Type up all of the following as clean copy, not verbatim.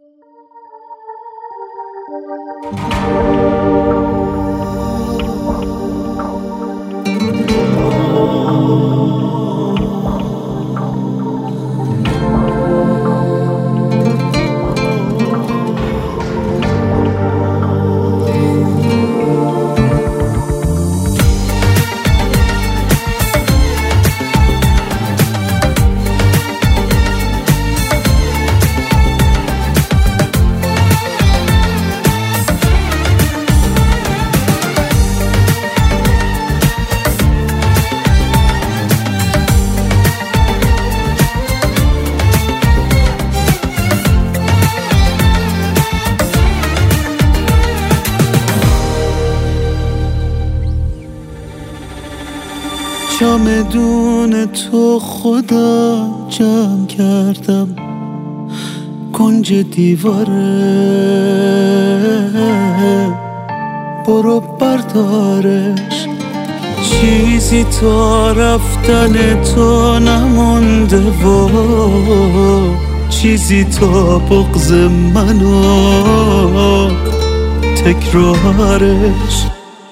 چمدون تو خدا جمع کردم کنج دیواره، برو بردارش، چیزی تا رفتن تو نمونده و چیزی تا بغض منو تکرارش.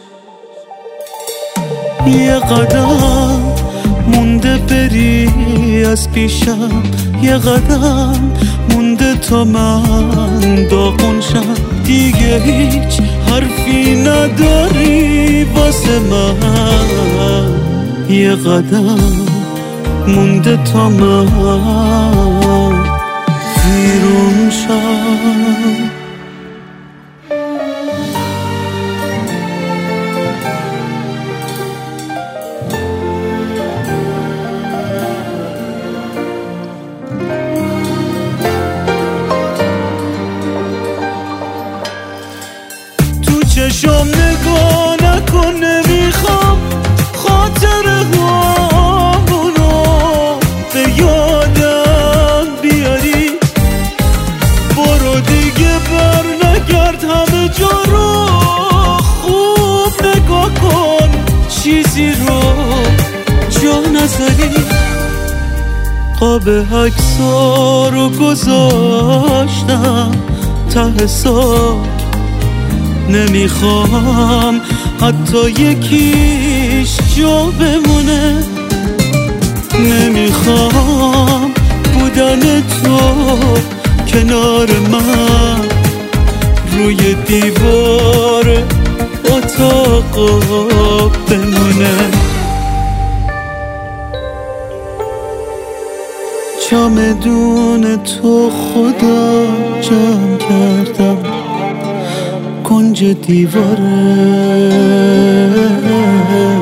یه قدم مونده بری از پیشم، یه قدم مونده تا من داغون شم، دیگه هیچ حرفی نداری واسه من، یه قدم مونده تا من ویرون شم. چشم نگاه نکن، نمیخوام خاطرهامونو به یادم بیاری، برو دیگه بر نگرد، همه جا رو خوب نگاه کن، چیزی رو جا نذاری. قاب عکس‌ها رو گذاشتم ته ساک، نمیخوام حتی یکیش جا بمونه، نمیخوام بودن تو کنار من روی دیوار اتاق بمونه. چمدون تو خدا جمع کردم کنج دیواره،